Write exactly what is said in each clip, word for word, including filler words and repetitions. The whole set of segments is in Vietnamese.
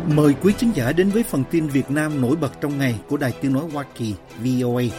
Mời quý khán giả đến với phần tin Việt Nam nổi bật trong ngày của Đài Tiếng nói Hoa Kỳ vê o a.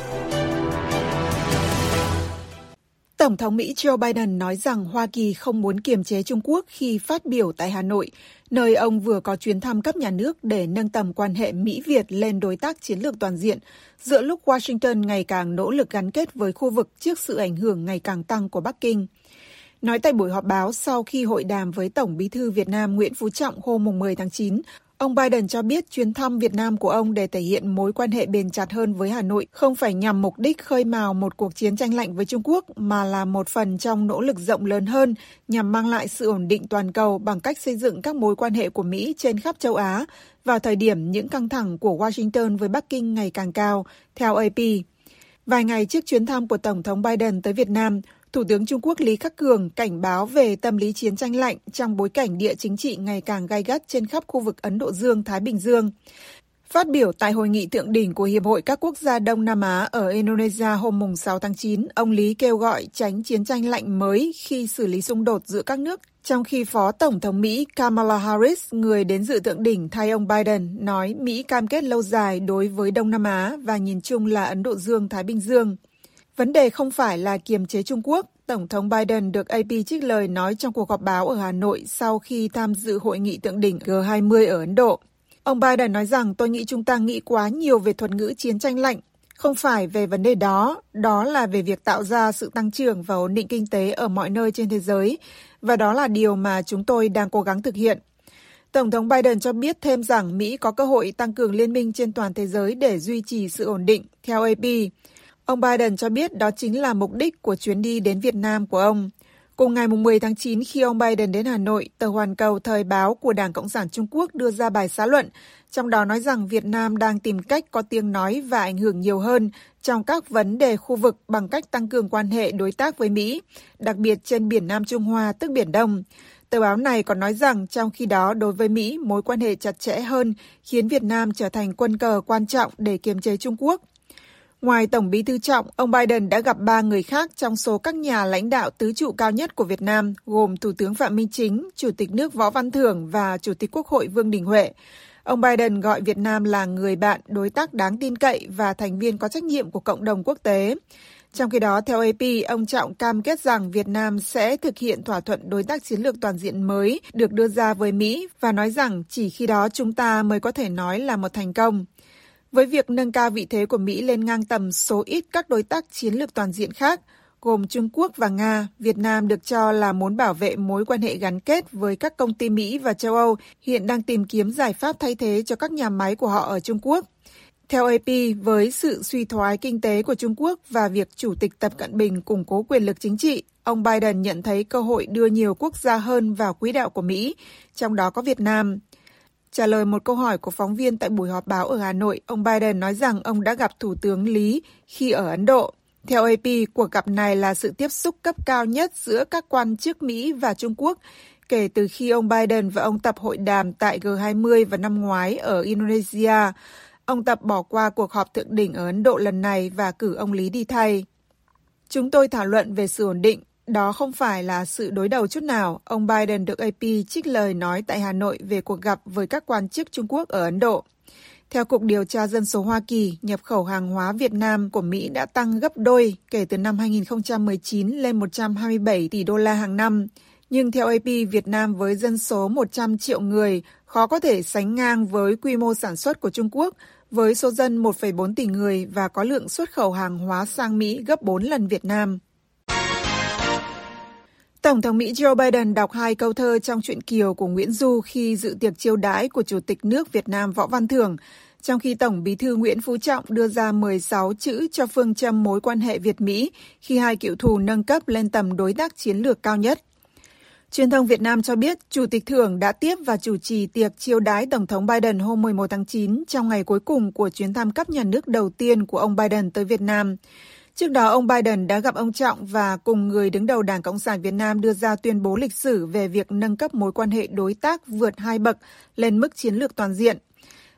Tổng thống Mỹ Joe Biden nói rằng Hoa Kỳ không muốn kiềm chế Trung Quốc khi phát biểu tại Hà Nội, nơi ông vừa có chuyến thăm cấp nhà nước để nâng tầm quan hệ Mỹ-Việt lên đối tác chiến lược toàn diện, giữa lúc Washington ngày càng nỗ lực gắn kết với khu vực trước sự ảnh hưởng ngày càng tăng của Bắc Kinh. Nói tại buổi họp báo sau khi hội đàm với Tổng Bí thư Việt Nam Nguyễn Phú Trọng hôm mười tháng chín, ông Biden cho biết chuyến thăm Việt Nam của ông để thể hiện mối quan hệ bền chặt hơn với Hà Nội không phải nhằm mục đích khơi mào một cuộc chiến tranh lạnh với Trung Quốc, mà là một phần trong nỗ lực rộng lớn hơn nhằm mang lại sự ổn định toàn cầu bằng cách xây dựng các mối quan hệ của Mỹ trên khắp châu Á vào thời điểm những căng thẳng của Washington với Bắc Kinh ngày càng cao, theo a pê. Vài ngày trước chuyến thăm của Tổng thống Biden tới Việt Nam, Thủ tướng Trung Quốc Lý Khắc Cường cảnh báo về tâm lý chiến tranh lạnh trong bối cảnh địa chính trị ngày càng gay gắt trên khắp khu vực Ấn Độ Dương-Thái Bình Dương. Phát biểu tại hội nghị thượng đỉnh của Hiệp hội các quốc gia Đông Nam Á ở Indonesia hôm sáu tháng chín, ông Lý kêu gọi tránh chiến tranh lạnh mới khi xử lý xung đột giữa các nước, trong khi Phó Tổng thống Mỹ Kamala Harris, người đến dự thượng đỉnh thay ông Biden, nói Mỹ cam kết lâu dài đối với Đông Nam Á và nhìn chung là Ấn Độ Dương-Thái Bình Dương. Vấn đề không phải là kiềm chế Trung Quốc, Tổng thống Biden được a pê trích lời nói trong cuộc họp báo ở Hà Nội sau khi tham dự hội nghị thượng đỉnh G hai mươi ở Ấn Độ. Ông Biden nói rằng tôi nghĩ chúng ta nghĩ quá nhiều về thuật ngữ chiến tranh lạnh, không phải về vấn đề đó, đó là về việc tạo ra sự tăng trưởng và ổn định kinh tế ở mọi nơi trên thế giới, và đó là điều mà chúng tôi đang cố gắng thực hiện. Tổng thống Biden cho biết thêm rằng Mỹ có cơ hội tăng cường liên minh trên toàn thế giới để duy trì sự ổn định, theo a pê. Ông Biden cho biết đó chính là mục đích của chuyến đi đến Việt Nam của ông. Cùng ngày mười tháng chín khi ông Biden đến Hà Nội, tờ Hoàn Cầu thời báo của Đảng Cộng sản Trung Quốc đưa ra bài xã luận, trong đó nói rằng Việt Nam đang tìm cách có tiếng nói và ảnh hưởng nhiều hơn trong các vấn đề khu vực bằng cách tăng cường quan hệ đối tác với Mỹ, đặc biệt trên biển Nam Trung Hoa tức Biển Đông. Tờ báo này còn nói rằng trong khi đó đối với Mỹ, mối quan hệ chặt chẽ hơn khiến Việt Nam trở thành quân cờ quan trọng để kiềm chế Trung Quốc. Ngoài Tổng Bí thư Trọng, ông Biden đã gặp ba người khác trong số các nhà lãnh đạo tứ trụ cao nhất của Việt Nam, gồm Thủ tướng Phạm Minh Chính, Chủ tịch nước Võ Văn Thưởng và Chủ tịch Quốc hội Vương Đình Huệ. Ông Biden gọi Việt Nam là người bạn, đối tác đáng tin cậy và thành viên có trách nhiệm của cộng đồng quốc tế. Trong khi đó, theo a pê, ông Trọng cam kết rằng Việt Nam sẽ thực hiện thỏa thuận đối tác chiến lược toàn diện mới được đưa ra với Mỹ và nói rằng chỉ khi đó chúng ta mới có thể nói là một thành công. Với việc nâng cao vị thế của Mỹ lên ngang tầm số ít các đối tác chiến lược toàn diện khác, gồm Trung Quốc và Nga, Việt Nam được cho là muốn bảo vệ mối quan hệ gắn kết với các công ty Mỹ và châu Âu hiện đang tìm kiếm giải pháp thay thế cho các nhà máy của họ ở Trung Quốc. Theo a pê, với sự suy thoái kinh tế của Trung Quốc và việc Chủ tịch Tập Cận Bình củng cố quyền lực chính trị, ông Biden nhận thấy cơ hội đưa nhiều quốc gia hơn vào quỹ đạo của Mỹ, trong đó có Việt Nam. Trả lời một câu hỏi của phóng viên tại buổi họp báo ở Hà Nội, ông Biden nói rằng ông đã gặp Thủ tướng Lý khi ở Ấn Độ. Theo a pê, cuộc gặp này là sự tiếp xúc cấp cao nhất giữa các quan chức Mỹ và Trung Quốc kể từ khi ông Biden và ông Tập hội đàm tại G hai mươi vào năm ngoái ở Indonesia. Ông Tập bỏ qua cuộc họp thượng đỉnh ở Ấn Độ lần này và cử ông Lý đi thay. Chúng tôi thảo luận về sự ổn định. Đó không phải là sự đối đầu chút nào, ông Biden được a pê trích lời nói tại Hà Nội về cuộc gặp với các quan chức Trung Quốc ở Ấn Độ. Theo Cục Điều tra Dân số Hoa Kỳ, nhập khẩu hàng hóa Việt Nam của Mỹ đã tăng gấp đôi kể từ năm hai nghìn không trăm mười chín lên một trăm hai mươi bảy tỷ đô la hàng năm. Nhưng theo a pê, Việt Nam với dân số một trăm triệu người khó có thể sánh ngang với quy mô sản xuất của Trung Quốc, với số dân một phẩy bốn tỷ người và có lượng xuất khẩu hàng hóa sang Mỹ gấp bốn lần Việt Nam. Tổng thống Mỹ Joe Biden đọc hai câu thơ trong truyện Kiều của Nguyễn Du khi dự tiệc chiêu đãi của Chủ tịch nước Việt Nam Võ Văn Thưởng, trong khi Tổng Bí thư Nguyễn Phú Trọng đưa ra mười sáu chữ cho phương châm mối quan hệ Việt-Mỹ khi hai cựu thù nâng cấp lên tầm đối tác chiến lược cao nhất. Truyền thông Việt Nam cho biết Chủ tịch Thưởng đã tiếp và chủ trì tiệc chiêu đãi Tổng thống Biden hôm mười một tháng chín trong ngày cuối cùng của chuyến thăm cấp nhà nước đầu tiên của ông Biden tới Việt Nam. Trước đó, ông Biden đã gặp ông Trọng và cùng người đứng đầu Đảng Cộng sản Việt Nam đưa ra tuyên bố lịch sử về việc nâng cấp mối quan hệ đối tác vượt hai bậc lên mức chiến lược toàn diện.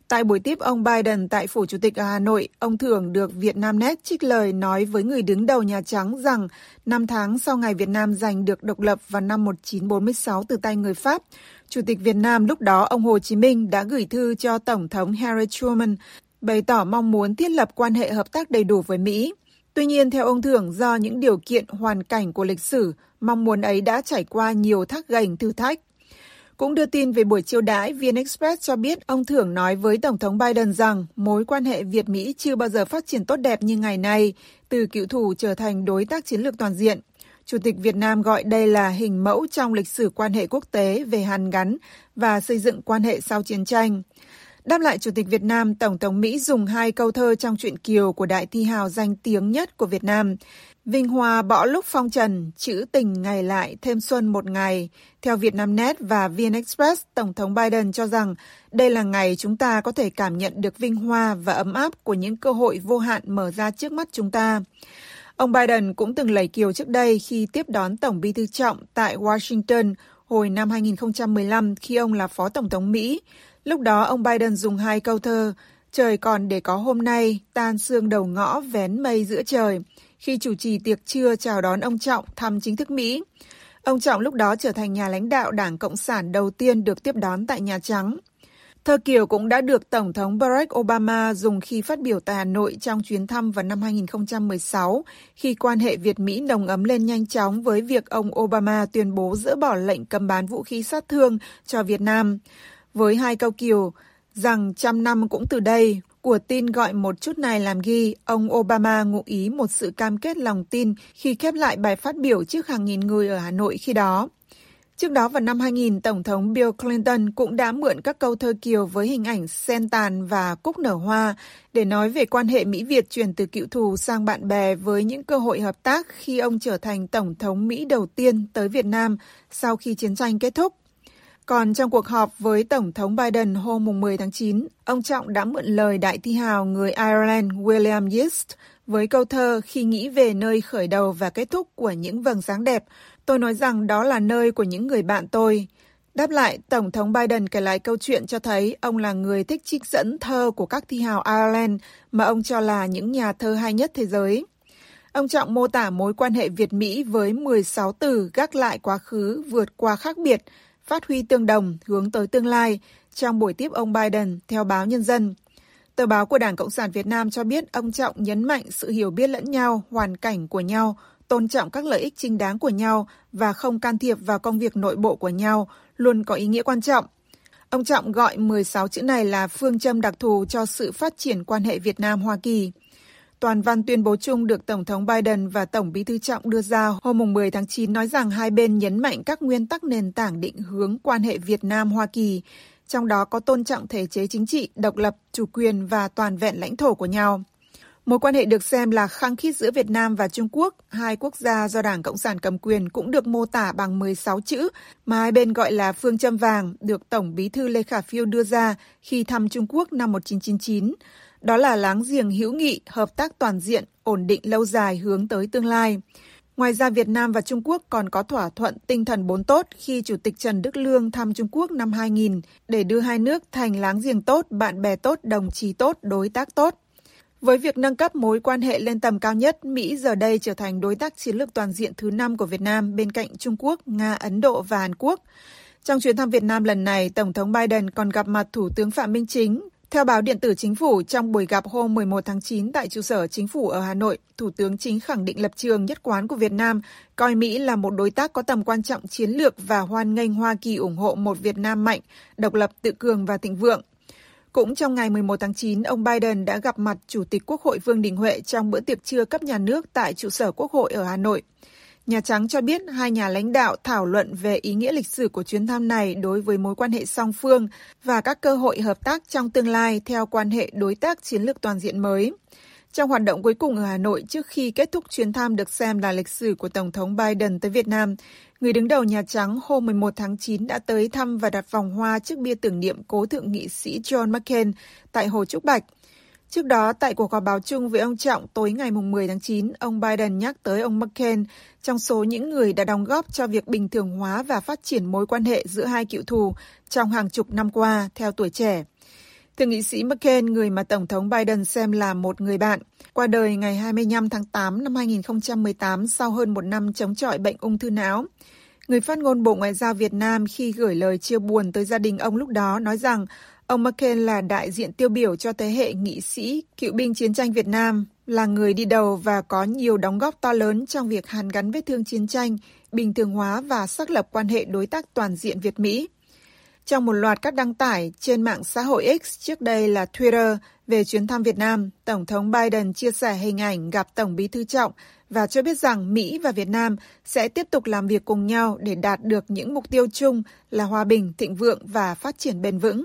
Tại buổi tiếp ông Biden tại Phủ Chủ tịch ở Hà Nội, ông Thưởng được Vietnamnet trích lời nói với người đứng đầu Nhà Trắng rằng năm tháng sau ngày Việt Nam giành được độc lập vào năm một nghìn chín trăm bốn mươi sáu từ tay người Pháp, Chủ tịch Việt Nam lúc đó ông Hồ Chí Minh đã gửi thư cho Tổng thống Harry Truman, bày tỏ mong muốn thiết lập quan hệ hợp tác đầy đủ với Mỹ. Tuy nhiên, theo ông Thưởng, do những điều kiện hoàn cảnh của lịch sử, mong muốn ấy đã trải qua nhiều thác gành thử thách. Cũng đưa tin về buổi chiêu đãi, vê en Express cho biết ông Thưởng nói với Tổng thống Biden rằng mối quan hệ Việt-Mỹ chưa bao giờ phát triển tốt đẹp như ngày nay, từ cựu thù trở thành đối tác chiến lược toàn diện. Chủ tịch Việt Nam gọi đây là hình mẫu trong lịch sử quan hệ quốc tế về hàn gắn và xây dựng quan hệ sau chiến tranh. Đáp lại Chủ tịch Việt Nam, Tổng thống Mỹ dùng hai câu thơ trong truyện Kiều của đại thi hào danh tiếng nhất của Việt Nam. Vinh hoa bỏ lúc phong trần, trữ tình ngày lại thêm xuân một ngày. Theo Vietnamnet và vê en Express, Tổng thống Biden cho rằng đây là ngày chúng ta có thể cảm nhận được vinh hoa và ấm áp của những cơ hội vô hạn mở ra trước mắt chúng ta. Ông Biden cũng từng lẩy kiều trước đây khi tiếp đón Tổng bí thư Trọng tại Washington hồi năm hai nghìn không trăm mười lăm khi ông là Phó Tổng thống Mỹ. Lúc đó ông Biden dùng hai câu thơ, trời còn để có hôm nay, tan sương đầu ngõ vén mây giữa trời, khi chủ trì tiệc trưa chào đón ông Trọng thăm chính thức Mỹ. Ông Trọng lúc đó trở thành nhà lãnh đạo Đảng Cộng sản đầu tiên được tiếp đón tại Nhà Trắng. Thơ kiều cũng đã được Tổng thống Barack Obama dùng khi phát biểu tại Hà Nội trong chuyến thăm vào năm hai nghìn không trăm mười sáu, khi quan hệ Việt-Mỹ nồng ấm lên nhanh chóng với việc ông Obama tuyên bố dỡ bỏ lệnh cấm bán vũ khí sát thương cho Việt Nam. Với hai câu kiều rằng trăm năm cũng từ đây, của tin gọi một chút này làm ghi, ông Obama ngụ ý một sự cam kết lòng tin khi khép lại bài phát biểu trước hàng nghìn người ở Hà Nội khi đó. Trước đó vào năm hai nghìn, Tổng thống Bill Clinton cũng đã mượn các câu thơ kiều với hình ảnh sen tàn và cúc nở hoa để nói về quan hệ Mỹ-Việt chuyển từ cựu thù sang bạn bè với những cơ hội hợp tác khi ông trở thành Tổng thống Mỹ đầu tiên tới Việt Nam sau khi chiến tranh kết thúc. Còn trong cuộc họp với Tổng thống Biden hôm mười tháng chín, ông Trọng đã mượn lời đại thi hào người Ireland William Yeats với câu thơ khi nghĩ về nơi khởi đầu và kết thúc của những vầng sáng đẹp, tôi nói rằng đó là nơi của những người bạn tôi. Đáp lại, Tổng thống Biden kể lại câu chuyện cho thấy ông là người thích trích dẫn thơ của các thi hào Ireland mà ông cho là những nhà thơ hay nhất thế giới. Ông Trọng mô tả mối quan hệ Việt-Mỹ với mười sáu từ gác lại quá khứ, vượt qua khác biệt, phát huy tương đồng, hướng tới tương lai trong buổi tiếp ông Biden, theo báo Nhân dân. Tờ báo của Đảng Cộng sản Việt Nam cho biết ông Trọng nhấn mạnh sự hiểu biết lẫn nhau, hoàn cảnh của nhau, tôn trọng các lợi ích chính đáng của nhau và không can thiệp vào công việc nội bộ của nhau, luôn có ý nghĩa quan trọng. Ông Trọng gọi mười sáu chữ này là phương châm đặc thù cho sự phát triển quan hệ Việt Nam-Hoa Kỳ. Toàn văn tuyên bố chung được Tổng thống Biden và Tổng bí thư Trọng đưa ra hôm mười tháng chín nói rằng hai bên nhấn mạnh các nguyên tắc nền tảng định hướng quan hệ Việt Nam-Hoa Kỳ, trong đó có tôn trọng thể chế chính trị, độc lập, chủ quyền và toàn vẹn lãnh thổ của nhau. Mối quan hệ được xem là khăng khít giữa Việt Nam và Trung Quốc, hai quốc gia do Đảng Cộng sản cầm quyền, cũng được mô tả bằng mười sáu chữ mà hai bên gọi là phương châm vàng, được Tổng bí thư Lê Khả Phiêu đưa ra khi thăm Trung Quốc năm một nghìn chín trăm chín mươi chín. Đó là láng giềng hữu nghị, hợp tác toàn diện, ổn định lâu dài hướng tới tương lai. Ngoài ra, Việt Nam và Trung Quốc còn có thỏa thuận tinh thần bốn tốt khi Chủ tịch Trần Đức Lương thăm Trung Quốc năm hai nghìn để đưa hai nước thành láng giềng tốt, bạn bè tốt, đồng chí tốt, đối tác tốt. Với việc nâng cấp mối quan hệ lên tầm cao nhất, Mỹ giờ đây trở thành đối tác chiến lược toàn diện thứ năm của Việt Nam bên cạnh Trung Quốc, Nga, Ấn Độ và Hàn Quốc. Trong chuyến thăm Việt Nam lần này, Tổng thống Biden còn gặp mặt Thủ tướng Phạm Minh Chính. Theo báo điện tử Chính phủ, trong buổi gặp hôm mười một tháng chín tại trụ sở Chính phủ ở Hà Nội, Thủ tướng Chính khẳng định lập trường nhất quán của Việt Nam, coi Mỹ là một đối tác có tầm quan trọng chiến lược và hoan nghênh Hoa Kỳ ủng hộ một Việt Nam mạnh, độc lập, tự cường và thịnh vượng. Cũng trong ngày mười một tháng chín, ông Biden đã gặp mặt Chủ tịch Quốc hội Vương Đình Huệ trong bữa tiệc trưa cấp nhà nước tại trụ sở Quốc hội ở Hà Nội. Nhà Trắng cho biết hai nhà lãnh đạo thảo luận về ý nghĩa lịch sử của chuyến thăm này đối với mối quan hệ song phương và các cơ hội hợp tác trong tương lai theo quan hệ đối tác chiến lược toàn diện mới. Trong hoạt động cuối cùng ở Hà Nội trước khi kết thúc chuyến thăm được xem là lịch sử của Tổng thống Biden tới Việt Nam, người đứng đầu Nhà Trắng hôm mười một tháng chín đã tới thăm và đặt vòng hoa trước bia tưởng niệm cố thượng nghị sĩ John McCain tại Hồ Trúc Bạch. Trước đó, tại cuộc họp báo chung với ông Trọng tối ngày mười tháng chín, ông Biden nhắc tới ông McCain trong số những người đã đóng góp cho việc bình thường hóa và phát triển mối quan hệ giữa hai cựu thù trong hàng chục năm qua, theo Tuổi Trẻ. Thượng nghị sĩ McCain, người mà Tổng thống Biden xem là một người bạn, qua đời ngày hai mươi lăm tháng tám năm hai nghìn không trăm mười tám sau hơn một năm chống chọi bệnh ung thư não. Người phát ngôn Bộ Ngoại giao Việt Nam khi gửi lời chia buồn tới gia đình ông lúc đó nói rằng ông McCain là đại diện tiêu biểu cho thế hệ nghị sĩ, cựu binh chiến tranh Việt Nam, là người đi đầu và có nhiều đóng góp to lớn trong việc hàn gắn vết thương chiến tranh, bình thường hóa và xác lập quan hệ đối tác toàn diện Việt-Mỹ. Trong một loạt các đăng tải trên mạng xã hội X, trước đây là Twitter, về chuyến thăm Việt Nam, Tổng thống Biden chia sẻ hình ảnh gặp Tổng bí thư Trọng và cho biết rằng Mỹ và Việt Nam sẽ tiếp tục làm việc cùng nhau để đạt được những mục tiêu chung là hòa bình, thịnh vượng và phát triển bền vững.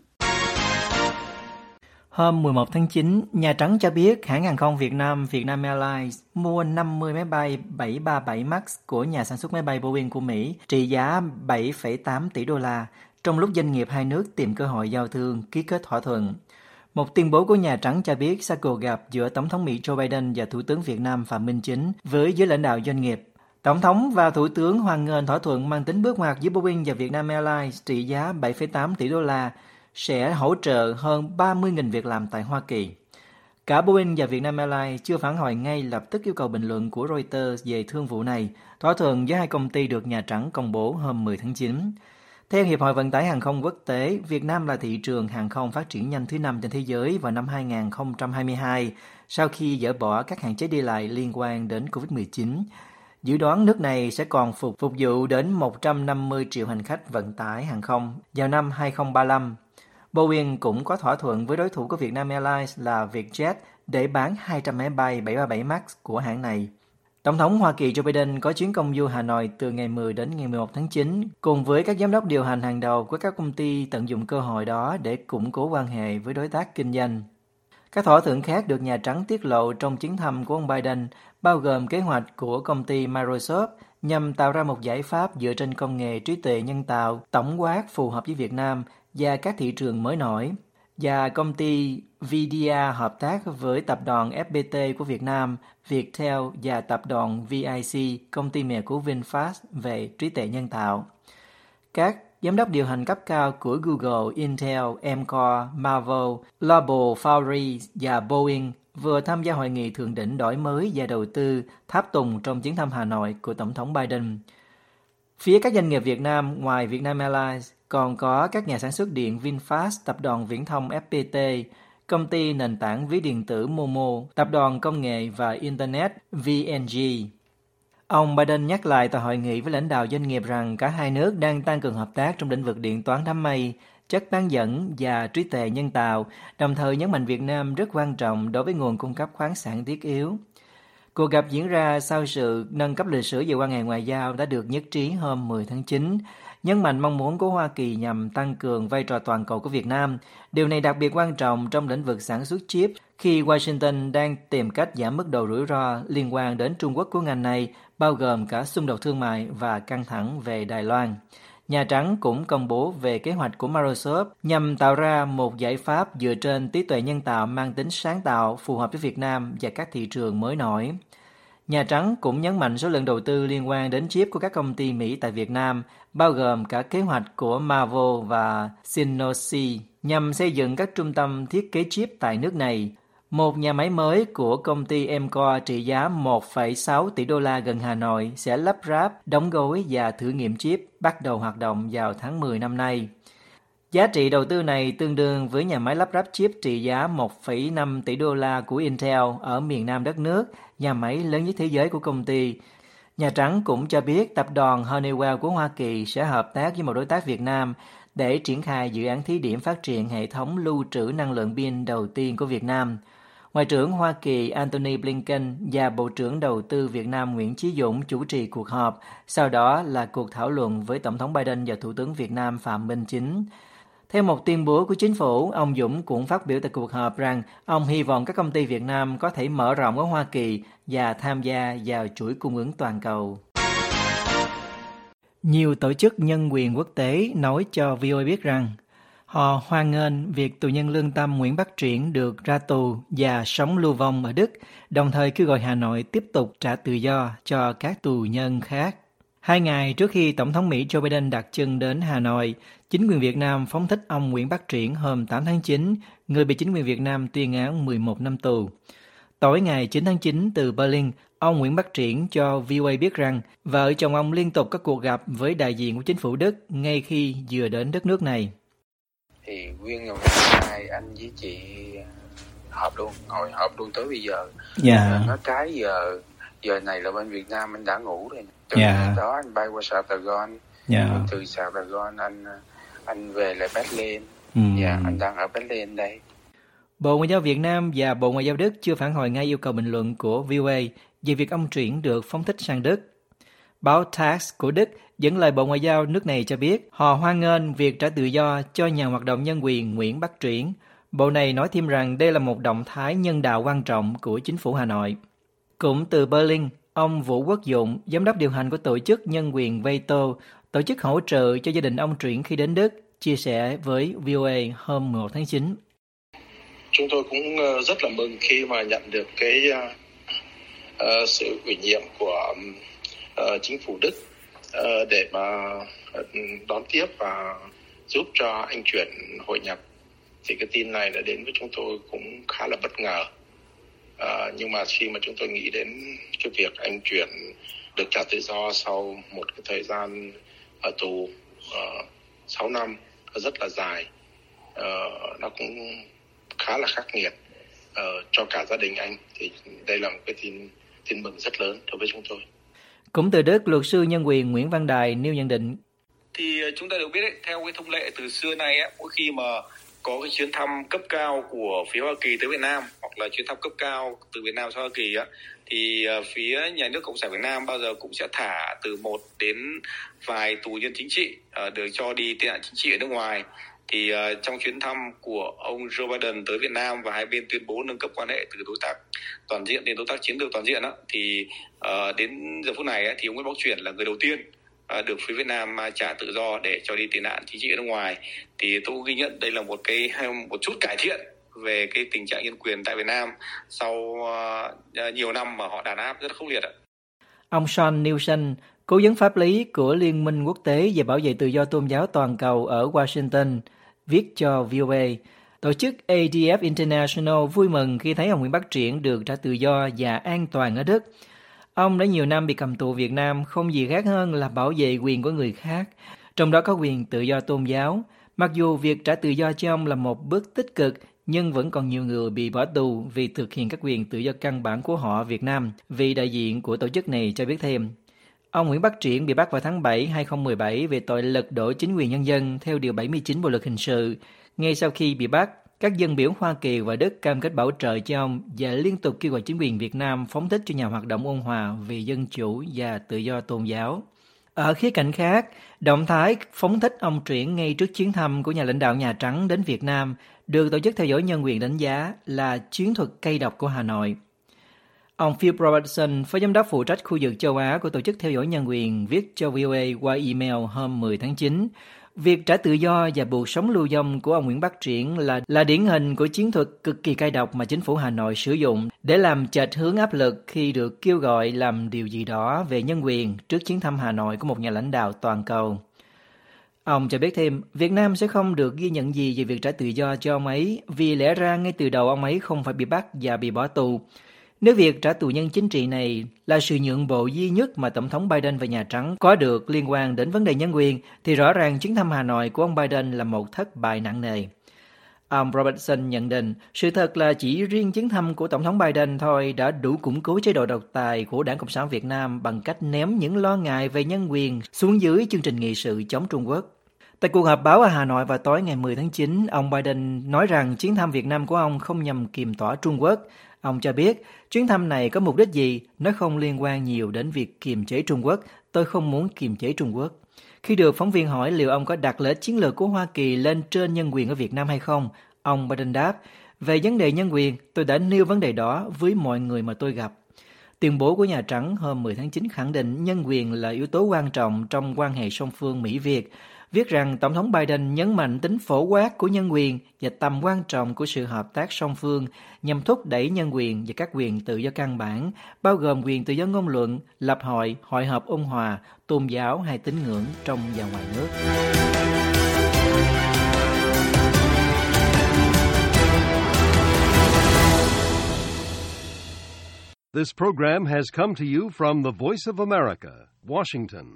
Hôm mười một tháng chín, Nhà Trắng cho biết hãng hàng không Việt Nam Vietnam Airlines mua năm mươi máy bay bảy ba bảy Max của nhà sản xuất máy bay Boeing của Mỹ trị giá bảy phẩy tám tỷ đô la, trong lúc doanh nghiệp hai nước tìm cơ hội giao thương ký kết thỏa thuận. Một tuyên bố của Nhà Trắng cho biết sau cuộc gặp giữa Tổng thống Mỹ Joe Biden và Thủ tướng Việt Nam Phạm Minh Chính với giới lãnh đạo doanh nghiệp, Tổng thống và Thủ tướng hoan nghênh thỏa thuận mang tính bước ngoặt giữa Boeing và Vietnam Airlines trị giá bảy phẩy tám tỷ đô la sẽ hỗ trợ hơn ba mươi nghìn việc làm tại Hoa Kỳ. Cả Boeing và Vietnam Airlines chưa phản hồi ngay lập tức yêu cầu bình luận của Reuters về thương vụ này. Thỏa thuận giữa hai công ty được Nhà Trắng công bố hôm mười tháng chín. Theo Hiệp hội Vận tải Hàng không Quốc tế, Việt Nam là thị trường hàng không phát triển nhanh thứ năm trên thế giới vào năm hai nghìn không trăm hai mươi hai, sau khi dỡ bỏ các hạn chế đi lại liên quan đến covid mười chín. Dự đoán nước này sẽ còn phục, phục vụ đến một trăm năm mươi triệu hành khách vận tải hàng không vào năm hai nghìn không trăm ba mươi lăm. Boeing cũng có thỏa thuận với đối thủ của Vietnam Airlines là Vietjet để bán hai trăm máy bay bảy ba bảy Max của hãng này. Tổng thống Hoa Kỳ Joe Biden có chuyến công du Hà Nội từ ngày mười đến ngày mười một tháng chín, cùng với các giám đốc điều hành hàng đầu của các công ty tận dụng cơ hội đó để củng cố quan hệ với đối tác kinh doanh. Các thỏa thuận khác được Nhà Trắng tiết lộ trong chuyến thăm của ông Biden bao gồm kế hoạch của công ty Microsoft nhằm tạo ra một giải pháp dựa trên công nghệ trí tuệ nhân tạo tổng quát phù hợp với Việt Nam và các thị trường mới nổi, và công ty Vidia hợp tác với tập đoàn ép pê tê của Việt Nam, Viettel và tập đoàn vê i xê, công ty mẹ của VinFast về trí tuệ nhân tạo. Các giám đốc điều hành cấp cao của Google, Intel, Amkor, Marvell, Global Foundries và Boeing vừa tham gia hội nghị thượng đỉnh đổi mới và đầu tư tháp tùng trong chuyến thăm Hà Nội của Tổng thống Biden. Phía các doanh nghiệp Việt Nam ngoài Vietnam Airlines còn có các nhà sản xuất điện VinFast, tập đoàn viễn thông ép pê tê, công ty nền tảng ví điện tử Momo, tập đoàn công nghệ và Internet vê en giê. Ông Biden nhắc lại tại hội nghị với lãnh đạo doanh nghiệp rằng cả hai nước đang tăng cường hợp tác trong lĩnh vực điện toán đám mây, chất bán dẫn và trí tuệ nhân tạo, đồng thời nhấn mạnh Việt Nam rất quan trọng đối với nguồn cung cấp khoáng sản thiết yếu. Cuộc gặp diễn ra sau sự nâng cấp lịch sử về quan hệ ngoại giao đã được nhất trí hôm mười tháng chín, nhấn mạnh mong muốn của Hoa Kỳ nhằm tăng cường vai trò toàn cầu của Việt Nam. Điều này đặc biệt quan trọng trong lĩnh vực sản xuất chip khi Washington đang tìm cách giảm mức độ rủi ro liên quan đến Trung Quốc của ngành này, bao gồm cả xung đột thương mại và căng thẳng về Đài Loan. Nhà Trắng cũng công bố về kế hoạch của Microsoft nhằm tạo ra một giải pháp dựa trên trí tuệ nhân tạo mang tính sáng tạo phù hợp với Việt Nam và các thị trường mới nổi. Nhà Trắng cũng nhấn mạnh số lượng đầu tư liên quan đến chip của các công ty Mỹ tại Việt Nam, bao gồm cả kế hoạch của Marvell và Synosy nhằm xây dựng các trung tâm thiết kế chip tại nước này. Một nhà máy mới của công ty Amkor trị giá một phẩy sáu tỷ đô la gần Hà Nội sẽ lắp ráp, đóng gói và thử nghiệm chip bắt đầu hoạt động vào tháng mười năm nay. Giá trị đầu tư này tương đương với nhà máy lắp ráp chip trị giá một phẩy năm tỷ đô la của Intel ở miền Nam đất nước, nhà máy lớn nhất thế giới của công ty. Nhà Trắng cũng cho biết tập đoàn Honeywell của Hoa Kỳ sẽ hợp tác với một đối tác Việt Nam để triển khai dự án thí điểm phát triển hệ thống lưu trữ năng lượng pin đầu tiên của Việt Nam. Ngoại trưởng Hoa Kỳ Antony Blinken và Bộ trưởng Đầu tư Việt Nam Nguyễn Chí Dũng chủ trì cuộc họp, sau đó là cuộc thảo luận với Tổng thống Biden và Thủ tướng Việt Nam Phạm Minh Chính. Theo một tuyên bố của chính phủ, ông Dũng cũng phát biểu tại cuộc họp rằng ông hy vọng các công ty Việt Nam có thể mở rộng ở Hoa Kỳ và tham gia vào chuỗi cung ứng toàn cầu. Nhiều tổ chức nhân quyền quốc tế nói cho vê o a biết rằng họ hoan nghênh việc tù nhân lương tâm Nguyễn Bắc Triển được ra tù và sống lưu vong ở Đức, đồng thời kêu gọi Hà Nội tiếp tục trả tự do cho các tù nhân khác. Hai ngày trước khi Tổng thống Mỹ Joe Biden đặt chân đến Hà Nội, chính quyền Việt Nam phóng thích ông Nguyễn Bắc Triển hôm tám tháng chín, người bị chính quyền Việt Nam tuyên án mười một năm tù. Tối ngày chín tháng chín từ Berlin, ông Nguyễn Bắc Triển cho vê o a biết rằng vợ chồng ông liên tục có cuộc gặp với đại diện của chính phủ Đức ngay khi vừa đến đất nước này. Thì nguyên ngày mai anh với chị họp luôn, ngồi họp luôn tới bây giờ. Dạ. Nó trái giờ, giờ này là bên Việt Nam anh đã ngủ rồi. Từ Dạ. đó anh bay qua Sài Gòn, Dạ. từ Sài Gòn anh anh về lại Berlin. Ừ. Dạ, anh đang ở Berlin đây. Bộ Ngoại giao Việt Nam và Bộ Ngoại giao Đức chưa phản hồi ngay yêu cầu bình luận của vê o a về việc ông Triển được phóng thích sang Đức. Báo Tass của Đức dẫn lời Bộ Ngoại giao nước này cho biết họ hoan nghênh việc trả tự do cho nhà hoạt động nhân quyền Nguyễn Bắc Triển. Bộ này nói thêm rằng đây là một động thái nhân đạo quan trọng của chính phủ Hà Nội. Cũng từ Berlin, ông Vũ Quốc Dụng, giám đốc điều hành của tổ chức nhân quyền Veto, tổ chức hỗ trợ cho gia đình ông Triển khi đến Đức, chia sẻ với vê o a hôm mười một tháng chín. Chúng tôi cũng rất là mừng khi mà nhận được cái uh, sự ủy nhiệm của uh, chính phủ Đức uh, để mà uh, đón tiếp và giúp cho anh Triển hội nhập. Thì cái tin này đã đến với chúng tôi cũng khá là bất ngờ. Uh, nhưng mà khi mà chúng tôi nghĩ đến cái việc anh Triển được trả tự do sau một cái thời gian ở tù uh, sáu năm rất là dài, uh, nó cũng khá là khắc nghiệt uh, cho cả gia đình anh, thì đây là một cái tin tin mừng rất lớn đối với chúng tôi. Cũng từ Đức, luật sư nhân quyền Nguyễn Văn Đài nêu nhận định. Thì chúng ta đều biết đấy, theo cái thông lệ từ xưa nay á, mỗi khi mà có cái chuyến thăm cấp cao của phía Hoa Kỳ tới Việt Nam hoặc là chuyến thăm cấp cao từ Việt Nam sang Hoa Kỳ á, thì phía nhà nước Cộng sản Việt Nam bao giờ cũng sẽ thả từ một đến vài tù nhân chính trị uh, được cho đi tị nạn chính trị ở nước ngoài. Thì uh, trong chuyến thăm của ông Joe Biden tới Việt Nam và hai bên tuyên bố nâng cấp quan hệ từ đối tác toàn diện đến đối tác chiến lược toàn diện á, thì uh, đến giờ phút này á, thì ông Nguyễn Bắc Triển là người đầu tiên uh, được phía Việt Nam uh, trả tự do để cho đi tị nạn chính trị ở nước ngoài. Thì tôi ghi nhận đây là một cái một chút cải thiện về cái tình trạng nhân quyền tại Việt Nam sau uh, nhiều năm mà họ đàn áp rất là khốc liệt ạ. Ông Sean Nielsen, cố vấn pháp lý của Liên minh Quốc tế về bảo vệ tự do tôn giáo toàn cầu ở Washington, viết cho vê o a, tổ chức a đê ép International vui mừng khi thấy ông Nguyễn Bắc Triển được trả tự do và an toàn ở Đức. Ông đã nhiều năm bị cầm tù Việt Nam không gì khác hơn là bảo vệ quyền của người khác, trong đó có quyền tự do tôn giáo. Mặc dù việc trả tự do cho ông là một bước tích cực, nhưng vẫn còn nhiều người bị bỏ tù vì thực hiện các quyền tự do căn bản của họ ở Việt Nam, vị đại diện của tổ chức này cho biết thêm. Ông Nguyễn Bắc Triển bị bắt vào tháng bảy năm hai không một bảy về tội lật đổ chính quyền nhân dân theo Điều bảy mươi chín Bộ Luật Hình sự. Ngay sau khi bị bắt, các dân biểu Hoa Kỳ và Đức cam kết bảo trợ cho ông và liên tục kêu gọi chính quyền Việt Nam phóng thích cho nhà hoạt động ôn hòa vì dân chủ và tự do tôn giáo. Ở khía cạnh khác, động thái phóng thích ông Triển ngay trước chuyến thăm của nhà lãnh đạo Nhà Trắng đến Việt Nam được Tổ chức Theo dõi Nhân quyền đánh giá là chiến thuật cay độc của Hà Nội. Ông Phil Robertson, phó giám đốc phụ trách khu vực châu Á của Tổ chức Theo dõi Nhân quyền, viết cho vê o a qua email hôm mười tháng chín. Việc trả tự do và buộc sống lưu vong của ông Nguyễn Bắc Triển là, là điển hình của chiến thuật cực kỳ cay độc mà chính phủ Hà Nội sử dụng để làm chệch hướng áp lực khi được kêu gọi làm điều gì đó về nhân quyền trước chuyến thăm Hà Nội của một nhà lãnh đạo toàn cầu. Ông cho biết thêm, Việt Nam sẽ không được ghi nhận gì về việc trả tự do cho ông ấy vì lẽ ra ngay từ đầu ông ấy không phải bị bắt và bị bỏ tù. Nếu việc trả tù nhân chính trị này là sự nhượng bộ duy nhất mà Tổng thống Biden và Nhà Trắng có được liên quan đến vấn đề nhân quyền, thì rõ ràng chuyến thăm Hà Nội của ông Biden là một thất bại nặng nề. Ông Robertson nhận định, sự thật là chỉ riêng chuyến thăm của Tổng thống Biden thôi đã đủ củng cố chế độ độc tài của Đảng Cộng sản Việt Nam bằng cách ném những lo ngại về nhân quyền xuống dưới chương trình nghị sự chống Trung Quốc. Tại cuộc họp báo ở Hà Nội vào tối ngày mười tháng chín, ông Biden nói rằng chuyến thăm Việt Nam của ông không nhằm kiềm tỏa Trung Quốc. Ông cho biết, chuyến thăm này có mục đích gì? Nó không liên quan nhiều đến việc kiềm chế Trung Quốc. Tôi không muốn kiềm chế Trung Quốc. Khi được phóng viên hỏi liệu ông có đặt lợi ích chiến lược của Hoa Kỳ lên trên nhân quyền ở Việt Nam hay không, ông Biden đáp, về vấn đề nhân quyền, tôi đã nêu vấn đề đó với mọi người mà tôi gặp. Tuyên bố của Nhà Trắng hôm mười tháng chín khẳng định nhân quyền là yếu tố quan trọng trong quan hệ song phương Mỹ-Việt, viết rằng Tổng thống Biden nhấn mạnh tính phổ quát của nhân quyền và tầm quan trọng của sự hợp tác song phương nhằm thúc đẩy nhân quyền và các quyền tự do căn bản, bao gồm quyền tự do ngôn luận, lập hội, hội họp ôn hòa, tôn giáo hay tín ngưỡng trong và ngoài nước. This program has come to you from the Voice of America, Washington.